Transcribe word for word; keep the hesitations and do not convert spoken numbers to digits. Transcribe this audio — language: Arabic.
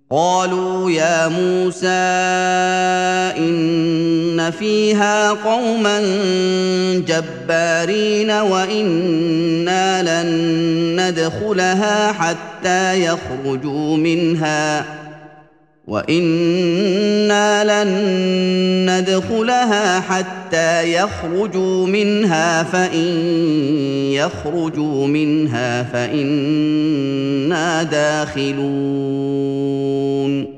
قالوا يا موسى إن فيها قوما جبارين وإنا لن ندخلها حتى يخرجوا منها وإنا لن ندخلها حتى يخرجوا منها فإن يخرجوا منها فإنا داخلون